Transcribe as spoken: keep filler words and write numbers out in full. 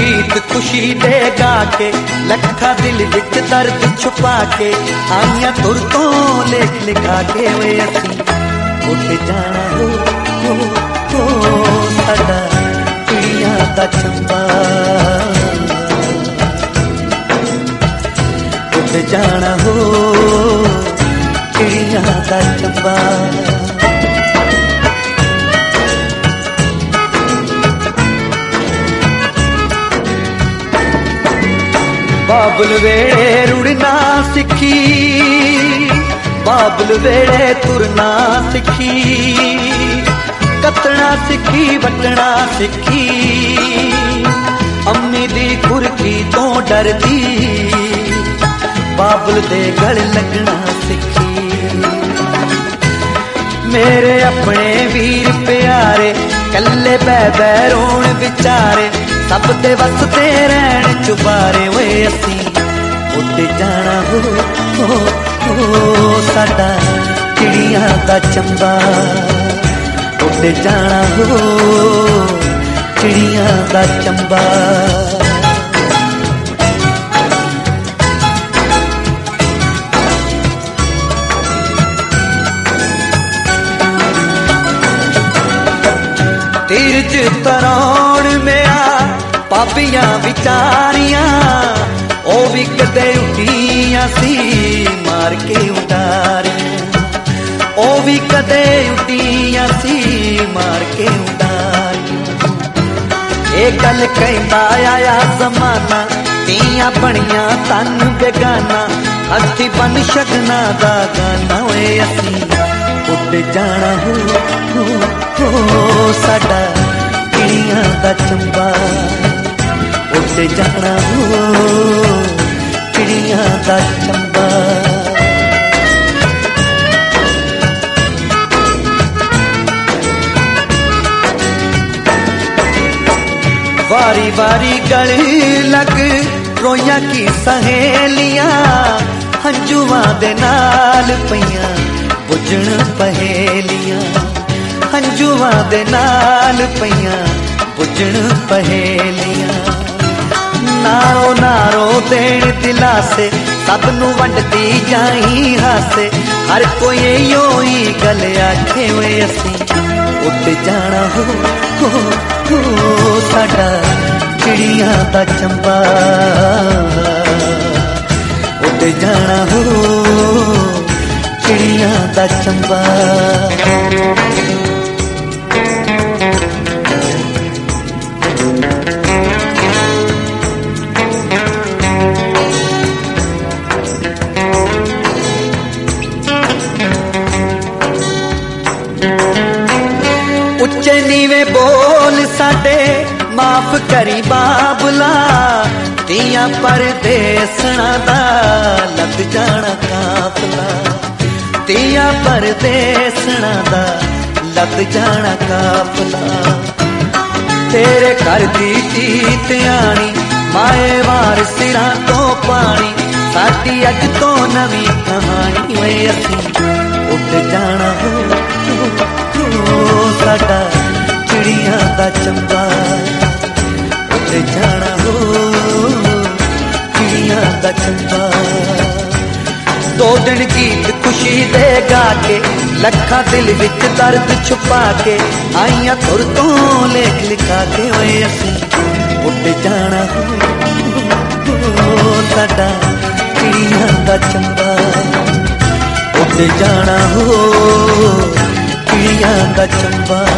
गीत खुशी दे गा के, लखा दिल विच दर्द छुपा के, आइयां तुर तो लेख लिखा के वे असीं उठ जाना हो हो हो साडा चिड़ियां दा चंबा। उठ जाना हो चिड़ियां दा चंबा। बाबुल वेड़े रुड़ना सिखी, बाबुल वेड़े तुरना सिखी, कतना सिखी वटना सिखी, अम्मी दी खुरकी तो डरदी बाबुल दे गल लगना सिखी। मेरे अपने वीर प्यारे कल्ले बै बै रोण विचारे, सब दे वसते रहन चुबारे वे असीं उठ जाना हो हो हो साडा चिड़ियां दा चंबा। उठ जाना हो चिड़ियां दा चंबा। तीरज तरौण में आ पापियां विचारियां, ओ भी कदे उठियां सी मार के उडारियां, ओ भी कदे उठियां सी मार के उडारियां। ये गल कहंदा आया जमाना, तियां बनियां तन बेगाना, हस्ती बन शगना दा गाना वे असीं उठ जाना हो हो हो साडा चिड़ियां दा चंबा। उठ जाना हो चिड़ियां दा चंबा। वारी वारी गली लग रोइयां की सहेलियां, हंजुआं दे नाल पईयां बुझण पहेलियां, हंजुआं दे नाल पईयां बुझण पहेलियां। नारो नारो देण दिलासे, सब नू वंडदी जाई हासे, हर कोई यो ही गल आखे वे असीं उठ जाना हो हो हो साडा चिड़ियां दा चंबा। उठ जाना हो चिड़ियां दा चंबा। उच्चे नीवे बोल साडे माफ करी बाबुला, तियां परदेसणा दा लग जाना काफला, तियां परदेसणा दा लग जाना काफला। तेरे घर दी जीत आनी माए वार सिरां तो पानी, साडी अज तो नवी कहानी वे असीं उठ जाना हो हो साडा चिड़ियां दा चंबा। उठ जाना हो चिड़ियां दा चंबा। दो दिन गीत खुशी दे गा के, लखा दिल विच दर्द छुपा के, आइयां तुर तो लेख लिखा के वे असीं उठ जाना हो हो साडा चिड़ियां दा चंबा। उठ जाना हो चिड़ियां दा चंबा।